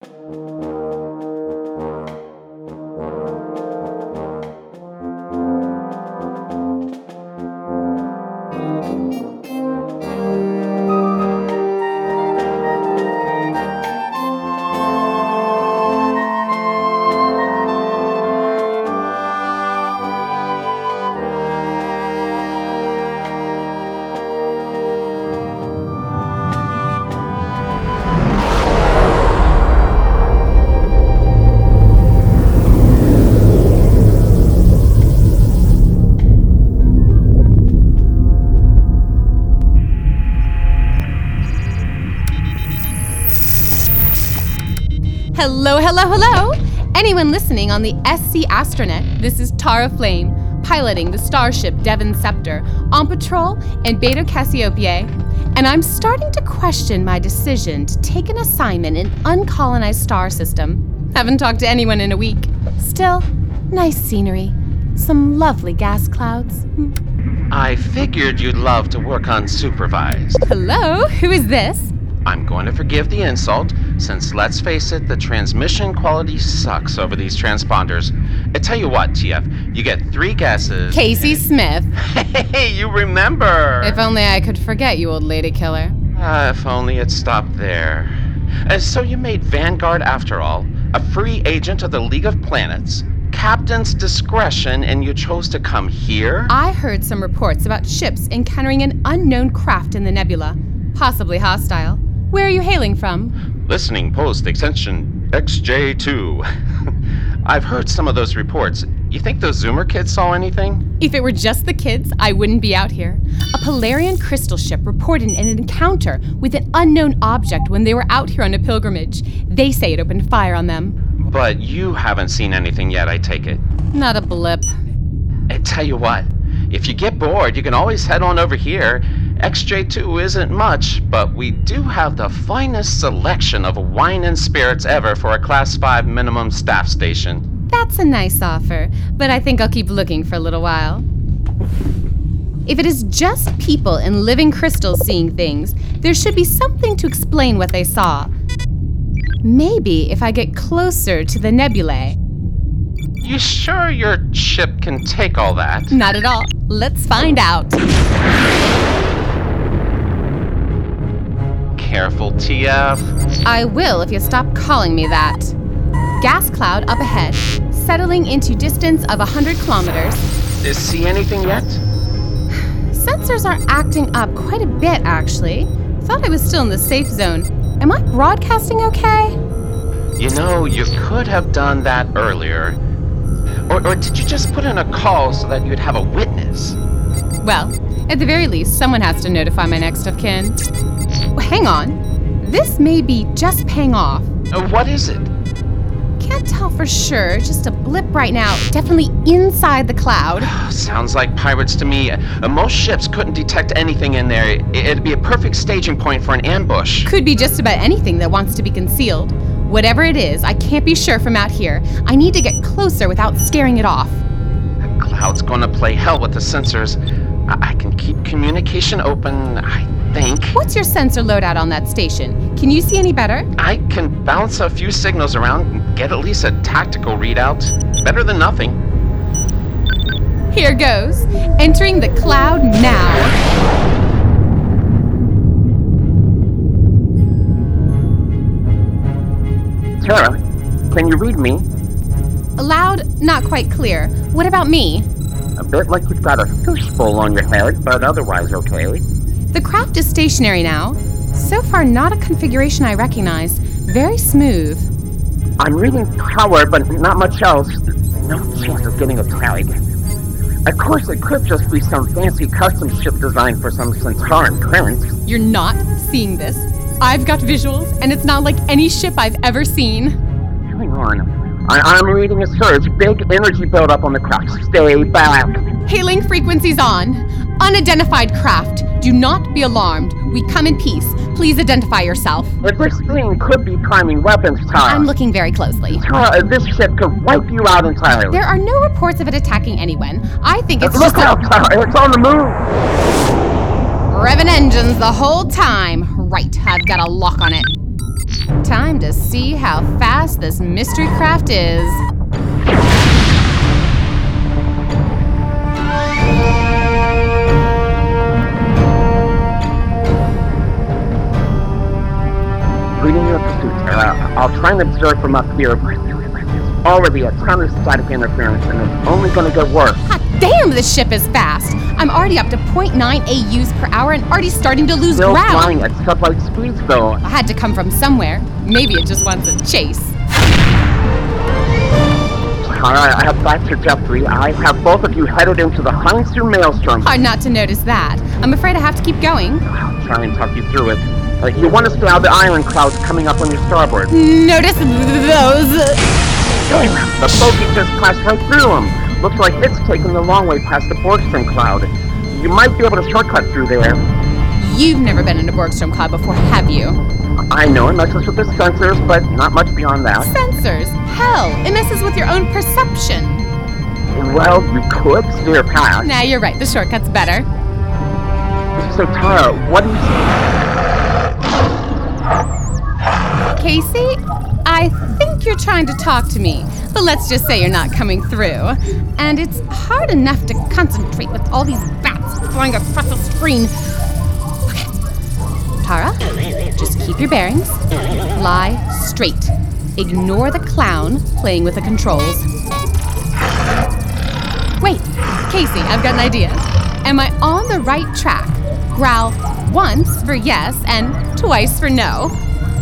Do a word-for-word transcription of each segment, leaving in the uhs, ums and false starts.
Hello, hello, hello! Anyone listening on the S C Astronet, this is Tara Flame, piloting the starship Devon Scepter, on patrol in Beta Cassiopeia, and I'm starting to question my decision to take an assignment in uncolonized star system. Haven't talked to anyone in a week. Still, nice scenery. Some lovely gas clouds. I figured you'd love to work unsupervised. Hello, who is this? I'm going to forgive the insult, since let's face it, the transmission quality sucks over these transponders. I tell you what, T F, you get three guesses. Casey Smith. Hey, you remember! If only I could forget you, old lady killer. Ah, if only it stopped there. Uh, so you made Vanguard after all, a free agent of the League of Planets, captain's discretion, and you chose to come here? I heard some reports about ships encountering an unknown craft in the nebula, possibly hostile. Where are you hailing from? Listening post extension X J two. I've heard some of those reports. You think those Zoomer kids saw anything? If it were just the kids, I wouldn't be out here. A Polarian crystal ship reported an encounter with an unknown object when they were out here on a pilgrimage. They say it opened fire on them. But you haven't seen anything yet, I take it. Not a blip. I tell you what, if you get bored, you can always head on over here. X J two isn't much, but we do have the finest selection of wine and spirits ever for a Class five minimum staff station. That's a nice offer, but I think I'll keep looking for a little while. If it is just people in living crystals seeing things, there should be something to explain what they saw. Maybe if I get closer to the nebulae. You sure your ship can take all that? Not at all. Let's find out. Careful, T F. I will if you stop calling me that. Gas cloud up ahead, settling into distance of one hundred kilometers. See anything yet? Sensors are acting up quite a bit, actually. Thought I was still in the safe zone. Am I broadcasting okay? You know, you could have done that earlier. Or, or did you just put in a call so that you'd have a witness? Well, at the very least, someone has to notify my next of kin. Hang on. This may be just paying off. Uh, what is it? Can't tell for sure. Just a blip right now. Definitely inside the cloud. Sounds like pirates to me. Uh, most ships couldn't detect anything in there. It'd be a perfect staging point for an ambush. Could be just about anything that wants to be concealed. Whatever it is, I can't be sure from out here. I need to get closer without scaring it off. The cloud's gonna play hell with the sensors. I, I can keep communication open, I think. What's your sensor loadout on that station? Can you see any better? I can bounce a few signals around and get at least a tactical readout. Better than nothing. Here goes. Entering the cloud now. Tara, can you read me? Loud, not quite clear. What about me? A bit like you've got a fishbowl on your head, but otherwise okay. The craft is stationary now. So far, not a configuration I recognize. Very smooth. I'm reading power, but not much else. No chance of getting a tag. Of course, it could just be some fancy custom ship design for some Centauran prince. You're not seeing this. I've got visuals, and it's not like any ship I've ever seen. Hang on. I- I'm reading a surge. Big energy buildup on the craft. Stay back. Hailing frequencies on. Unidentified craft. Do not be alarmed. We come in peace. Please identify yourself. If this thing could be priming weapons, Tara. I'm looking very closely. Tara, this ship could wipe you out entirely. There are no reports of it attacking anyone. I think it's Look just out, a... Tara. It's on the move. Revving engines the whole time. Right, I've got a lock on it. Time to see how fast this mystery craft is. Reading your pursuit, Tara. I'll try and observe from up here, but there's already a ton of static interference, and it's only going to get worse. God damn, this ship is fast. I'm already up to zero point nine A U's per hour and already starting to lose Still ground. flying at sublight speeds, though. I had to come from somewhere. Maybe it just wants a chase. Tara, I have Baxter Jeffrey. I have both of you headed into the Heinzer Maelstrom. Hard not to notice that. I'm afraid I have to keep going. I'll try and talk you through it. Uh, you want to stay out of the iron clouds coming up on your starboard. Notice those. The bogey just passed right through them. Looks like it's taking the long way past the Borgstrom cloud. You might be able to shortcut through there. You've never been in a Borgstrom cloud before, have you? I know it messes with the sensors, but not much beyond that. Sensors? Hell, it messes with your own perception. Well, you could steer past. Nah, you're right. The shortcut's better. So, Tara, what do you say? Casey, I think you're trying to talk to me, but let's just say you're not coming through. And it's hard enough to concentrate with all these bats flying across the screen. Okay. Tara, just keep your bearings. Lie straight. Ignore the clown playing with the controls. Wait, Casey, I've got an idea. Am I on the right track? Growl once for yes and twice for no.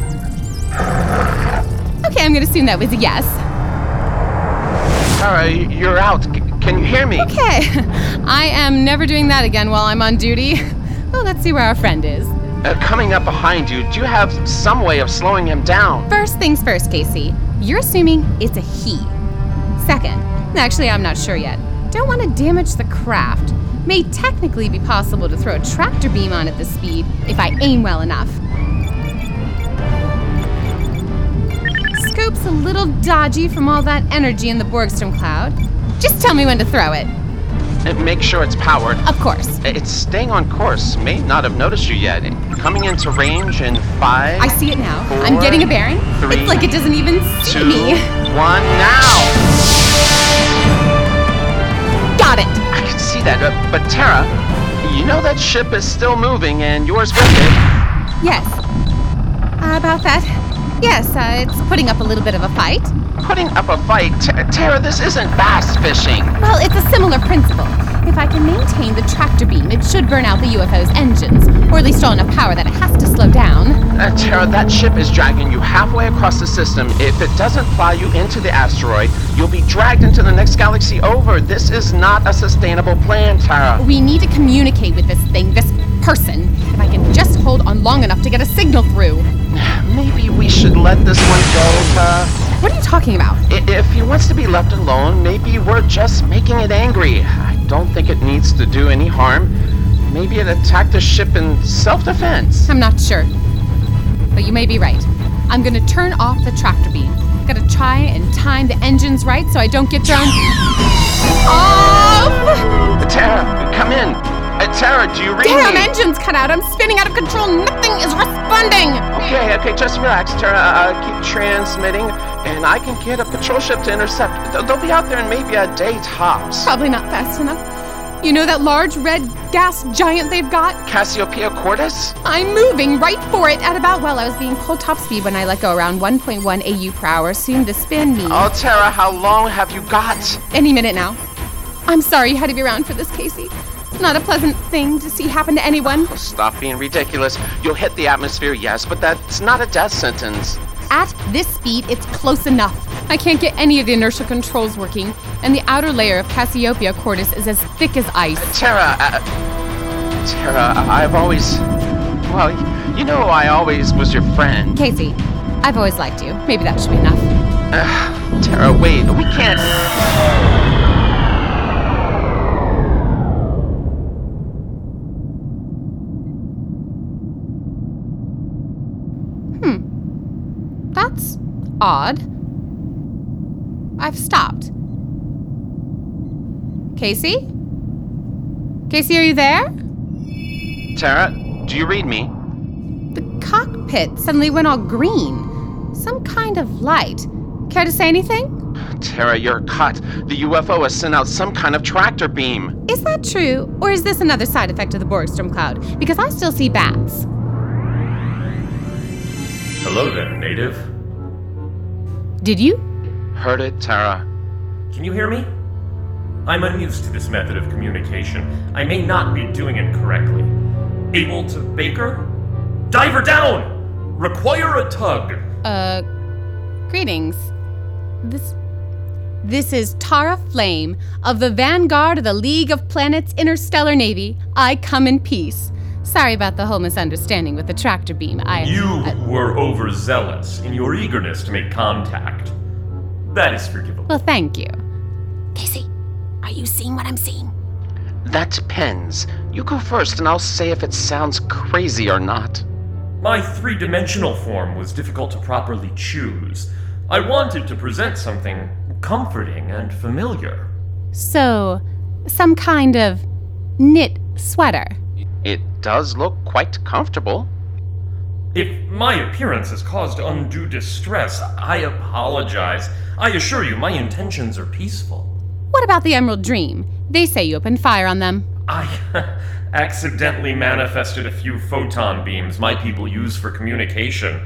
Okay, I'm gonna assume that was a yes. Tara, you're out. C- can you hear me? Okay, I am never doing that again while I'm on duty. Well, let's see where our friend is. Uh, coming up behind you, do you have some way of slowing him down? First things first, Casey. You're assuming it's a he. Second, actually, I'm not sure yet. Don't want to damage the craft. May technically be possible to throw a tractor beam on at this speed if I aim well enough. Scope's a little dodgy from all that energy in the Borgstrom cloud. Just tell me when to throw it. And make sure it's powered. Of course. It's staying on course. May not have noticed you yet. Coming into range in five. I see it now. Four, I'm getting a bearing. Three, it's like it doesn't even see two, me. one, now! Got it. I can see that, uh, but Tara, you know that ship is still moving and yours with it. Yes. Uh, about that. Yes, uh, it's putting up a little bit of a fight. Putting up a fight? T- Tara, this isn't bass fishing. Well, it's a similar principle. If I can maintain the tractor beam, it should burn out the U F O's engines, or at least draw enough power that it has to slow down. Uh, Tara, that ship is dragging you halfway across the system. If it doesn't fly you into the asteroid, you'll be dragged into the next galaxy over. This is not a sustainable plan, Tara. We need to communicate with this thing, this person. If I can just hold on long enough to get a signal through. Maybe we should let this one go, Tara. What are you talking about? I- If he wants to be left alone, maybe we're just making it angry. I don't think it needs to do any harm. Maybe it attacked the ship in self-defense. I'm not sure. But you may be right. I'm gonna turn off the tractor beam. Gotta try and time the engines right so I don't get thrown off! Tara, come in. Uh, Tara, do you read Damn, me? engine's cut out. I'm spinning out of control. Nothing is responding. Okay, okay, just relax, Tara. Uh, keep transmitting, and I can get a patrol ship to intercept. Th- They'll be out there in maybe a day tops. Probably not fast enough. You know that large red gas giant they've got? Cassiopeia Cordis? I'm moving right for it at about, well, I was being pulled top speed when I let go around one point one A U per hour, soon to spin me. Oh, Tara, how long have you got? Any minute now. I'm sorry you had to be around for this, Casey. Not a pleasant thing to see happen to anyone. Stop being ridiculous. You'll hit the atmosphere, yes, but that's not a death sentence. At this speed, it's close enough. I can't get any of the inertial controls working, and the outer layer of Cassiopeia Cordis is as thick as ice. Tara, uh, Tara, I've always, well, you know I always was your friend. Casey, I've always liked you. Maybe that should be enough. Uh, Tara, wait, we can't... That's odd. I've stopped. Casey? Casey, are you there? Tara, do you read me? The cockpit suddenly went all green. some kind of light. Care to say anything? Tara, you're cut. The U F O has sent out some kind of tractor beam. Is that true, or is this another side effect of the Borgstrom cloud? Because I still see bats. Hello there, native. Did you? Heard it, Tara. Can you hear me? I'm unused to this method of communication. I may not be doing it correctly. Able to Baker? Diver down! Require a tug. Uh, greetings. This... This is Tara Flame of the Vanguard of the League of Planets Interstellar Navy. I come in peace. Sorry about the whole misunderstanding with the tractor beam. I... You I, were overzealous in your eagerness to make contact. That is forgivable. Well, thank you. Casey, are you seeing what I'm seeing? That depends. You go first and I'll say if it sounds crazy or not. My three-dimensional form was difficult to properly choose. I wanted to present something comforting and familiar. So, some kind of knit sweater. It does look quite comfortable. If my appearance has caused undue distress, I apologize. I assure you, my intentions are peaceful. What about the Emerald Dream? They say you opened fire on them. I accidentally manifested a few photon beams my people use for communication.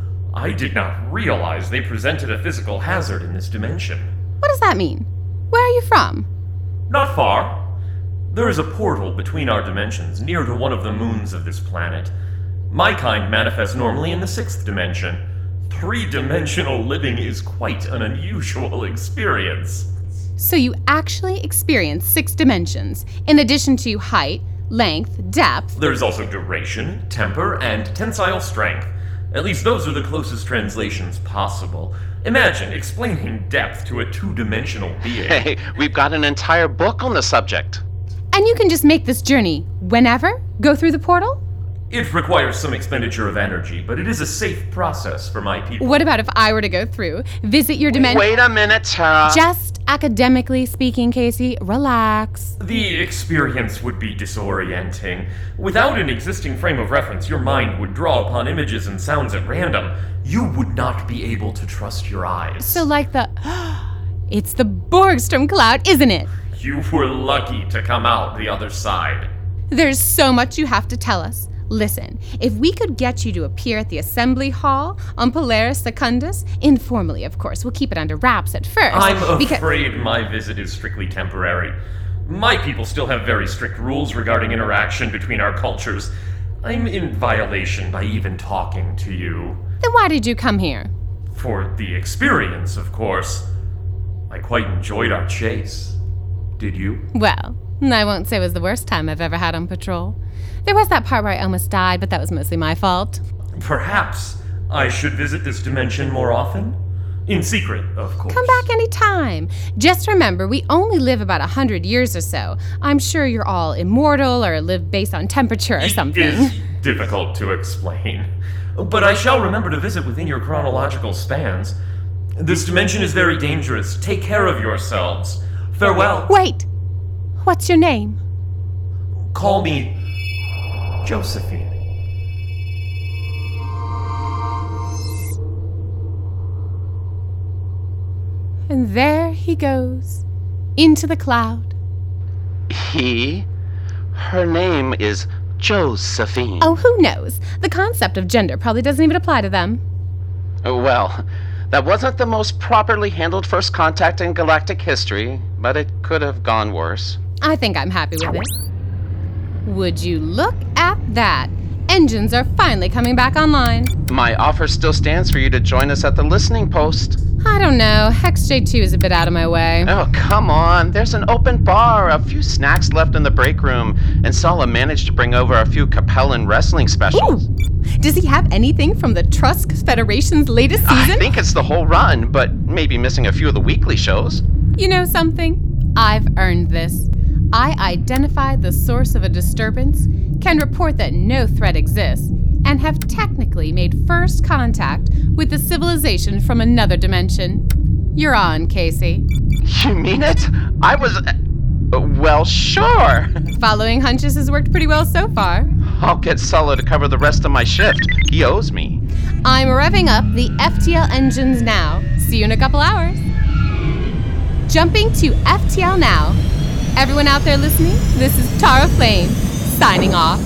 I did not realize they presented a physical hazard in this dimension. What does that mean? Where are you from? Not far. There is a portal between our dimensions, near to one of the moons of this planet. My kind manifests normally in the sixth dimension. Three-dimensional living is quite an unusual experience. So you actually experience six dimensions, in addition to height, length, depth. There's also duration, temper, and tensile strength. At least those are the closest translations possible. Imagine explaining depth to a two-dimensional being. Hey, we've got an entire book on the subject. And you can just make this journey whenever? Go through the portal? It requires some expenditure of energy, but it is a safe process for my people. What about if I were to go through, visit your dimension? Wait a minute, Tara. Just academically speaking, Casey, relax. The experience would be disorienting. Without an existing frame of reference, your mind would draw upon images and sounds at random. You would not be able to trust your eyes. So like the... It's the Borgstrom cloud, isn't it? You were lucky to come out the other side. There's so much you have to tell us. Listen, if we could get you to appear at the Assembly Hall on Polaris Secundus, informally, of course, we'll keep it under wraps at first. I'm beca- afraid my visit is strictly temporary. My people still have very strict rules regarding interaction between our cultures. I'm in violation by even talking to you. Then why did you come here? For the experience, of course. I quite enjoyed our chase. Did you? Well, I won't say it was the worst time I've ever had on patrol. There was that part where I almost died, but that was mostly my fault. Perhaps I should visit this dimension more often? In secret, of course. Come back any time. Just remember, we only live about a hundred years or so. I'm sure you're all immortal or live based on temperature or something. It is difficult to explain. But I shall remember to visit within your chronological spans. This dimension is very dangerous. Take care of yourselves. Farewell. Wait! What's your name? Call me Josephine. And there he goes, into the cloud. He? Her name is Josephine. Oh, who knows? The concept of gender probably doesn't even apply to them. Well, that wasn't the most properly handled first contact in galactic history, but it could have gone worse. I think I'm happy with it. Would you look at that? Engines are finally coming back online. My offer still stands for you to join us at the listening post. I don't know. X J two is a bit out of my way. Oh, come on. There's an open bar, a few snacks left in the break room, and Sala managed to bring over a few Capellan wrestling specials. Ooh. Does he have anything from the Trusk Federation's latest season? I think it's the whole run, but maybe missing a few of the weekly shows. You know something? I've earned this. I identified the source of a disturbance, can report that no threat exists, and have technically made first contact with the civilization from another dimension. You're on, Casey. You mean it? I was... Uh, well, sure. Following hunches has worked pretty well so far. I'll get Sala to cover the rest of my shift. He owes me. I'm revving up the F T L engines now. See you in a couple hours. Jumping to F T L now. Everyone out there listening, this is Tara Flame, signing off.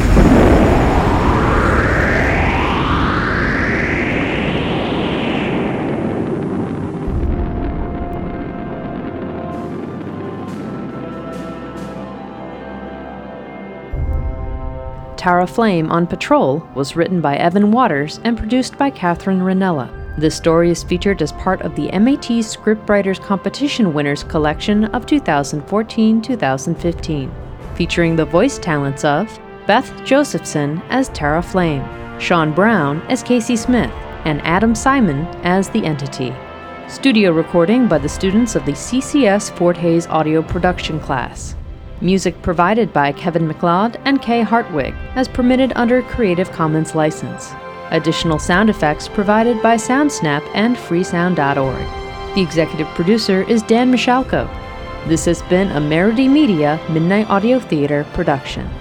Tara Flame on Patrol was written by Evan Waters and produced by Catherine Ranella. This story is featured as part of the M A T Scriptwriters Competition Winners Collection of two thousand fourteen to two thousand fifteen, featuring the voice talents of Beth Josephson as Tara Flame, Sean Brown as Casey Smith, and Adam Simon as the Entity. Studio recording by the students of the C C S Fort Hays audio production class. Music provided by Kevin MacLeod and Kay Hartwig, as permitted under Creative Commons license. Additional sound effects provided by SoundSnap and freesound dot org. The executive producer is Dan Michalko. This has been a Merity Media Midnight Audio Theater production.